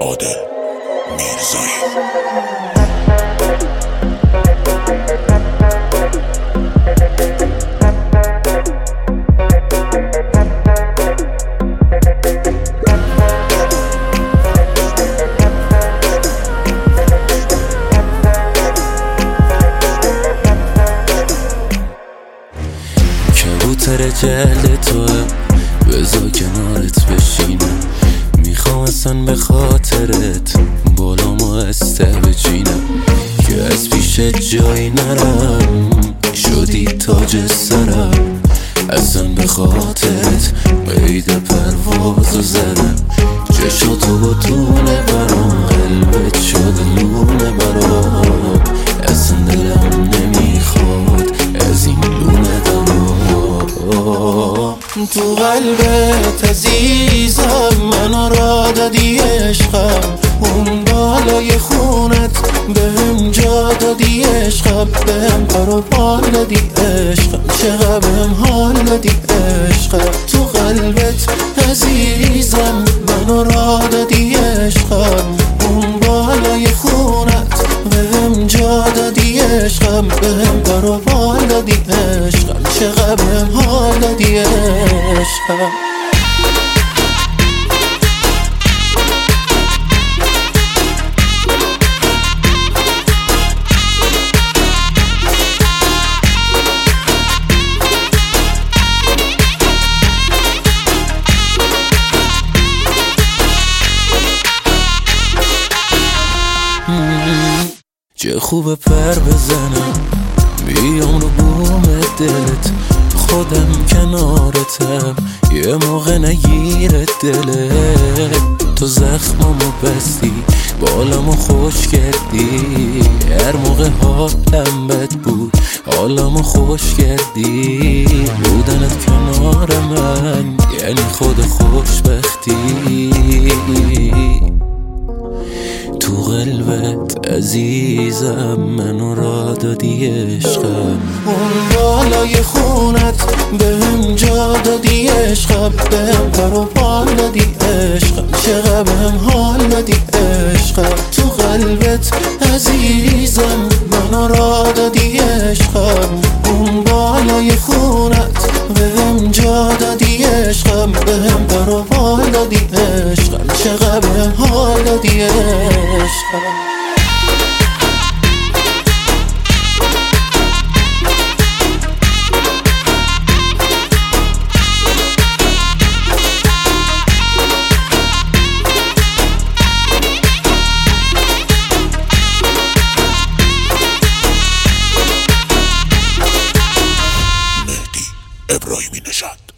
عادل میرزایی. کبوتر جلد توه بذار کنارت بشینم، میخوام اصلا به خاطرت بالامو استه بچینم که از پیش جایی نرم، شدی تاج سرم، اصلا به خاطرت قید پروازو زدم، چشاتو با طول برام قلبت شد لونه برام، اصلا دلم نمیخواد از این لونه درام. تو قلبت عزیزم منو را دادی عشقم، اون بالای خونت بهم جا دادی عشقم، بهم پر و بال دادی عشقم، چقدر بهم حال دادی عشقم. تو قلبت عزیزم منو را دادی عشقم، اون بالای خونت بهم جا دادی عشقم، بهم پر و بال دادی عشقم، چقدر بهم حال دادی عشقم. چه خوبه پر بزنم بیام رو بوم دلت، خودم کنارتم یه موقع نگیره دلت، تو زخمامو بستی بالامو خوش کردی، هر موقع حالم بد بود حالمو خوش کردی، بودنت کنار من یعنی خود خوشبختی. تو قلبت عزیزم منو را دادی عشقم، اون بالای خونت بهم جا دادی عشقم، بهم پر و بال دادی عشقم، چقدر بهم حال دادی عشقم. تو قلبت عزیزم منو را دادی عشقم، اون بالای خونت بهم جا دادی عشقم، بهم پر و بال دادی عشقم، چقدر بهم حال دادی عشقم. ابراهیمی نژاد.